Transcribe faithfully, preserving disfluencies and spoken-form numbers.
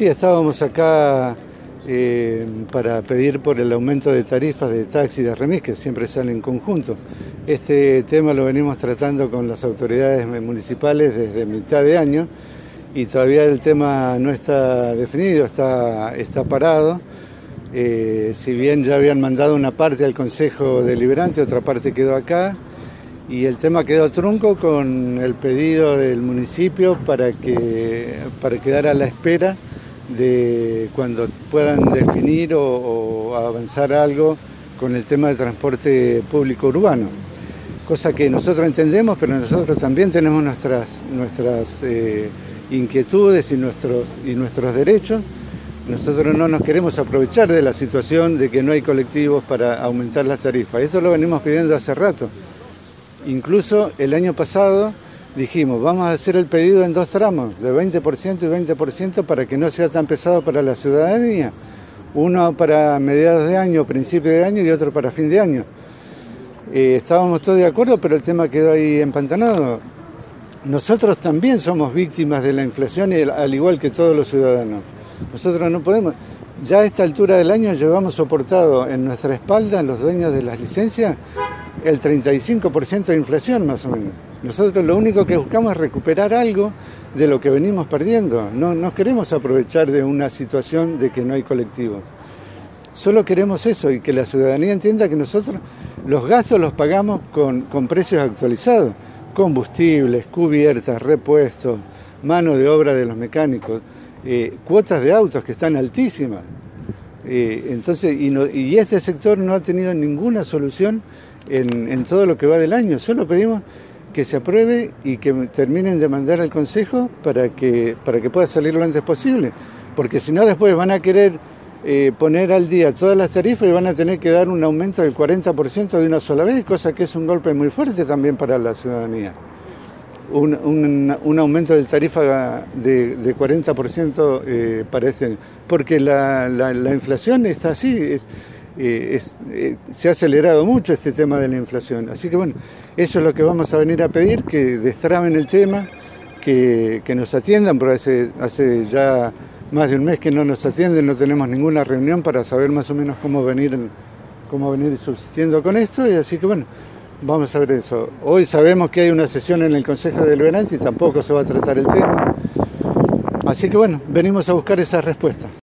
Sí, estábamos acá eh, para pedir por el aumento de tarifas de taxi y de remis, que siempre salen en conjunto. Este tema lo venimos tratando con las autoridades municipales desde mitad de año y todavía el tema no está definido, está, está parado. Eh, si bien ya habían mandado una parte al Consejo Deliberante, otra parte quedó acá. Y el tema quedó trunco con el pedido del municipio para, que, para quedar a la espera de cuando puedan definir o, o avanzar algo con el tema del transporte público urbano. Cosa que nosotros entendemos, pero nosotros también tenemos nuestras, nuestras eh, inquietudes y nuestros, y nuestros derechos. Nosotros no nos queremos aprovechar de la situación de que no hay colectivos para aumentar las tarifas. Esto lo venimos pidiendo hace rato. Incluso el año pasado dijimos, vamos a hacer el pedido en dos tramos, de veinte por ciento y veinte por ciento para que no sea tan pesado para la ciudadanía. Uno para mediados de año, principio de año y otro para fin de año. Eh, estábamos todos de acuerdo, pero el tema quedó ahí empantanado. Nosotros también somos víctimas de la inflación, al igual que todos los ciudadanos. Nosotros no podemos, ya a esta altura del año llevamos soportado en nuestra espalda, los dueños de las licencias, el treinta y cinco por ciento de inflación más o menos. Nosotros lo único que buscamos es recuperar algo de lo que venimos perdiendo. No nos queremos aprovechar de una situación de que no hay colectivos. Solo queremos eso y que la ciudadanía entienda que nosotros los gastos los pagamos con, con precios actualizados. Combustibles, cubiertas, repuestos, mano de obra de los mecánicos, eh, cuotas de autos que están altísimas. Eh, entonces, y, no, y este sector no ha tenido ninguna solución en, en todo lo que va del año. Solo pedimos que se apruebe y que terminen de mandar al Consejo para que, para que pueda salir lo antes posible. Porque si no, después van a querer eh, poner al día todas las tarifas y van a tener que dar un aumento del cuarenta por ciento de una sola vez, cosa que es un golpe muy fuerte también para la ciudadanía. Un, un, un aumento de tarifa de, de cuarenta por ciento eh, parece, porque la, la, la inflación está así, es, eh, es, eh, se ha acelerado mucho este tema de la inflación. Así que bueno, eso es lo que vamos a venir a pedir, que destraben el tema, que, que nos atiendan, porque hace, hace ya más de un mes que no nos atienden, no tenemos ninguna reunión para saber más o menos cómo venir, cómo venir subsistiendo con esto, y así que bueno, vamos a ver eso. Hoy sabemos que hay una sesión en el Consejo Deliberante y tampoco se va a tratar el tema. Así que bueno, venimos a buscar esa respuesta.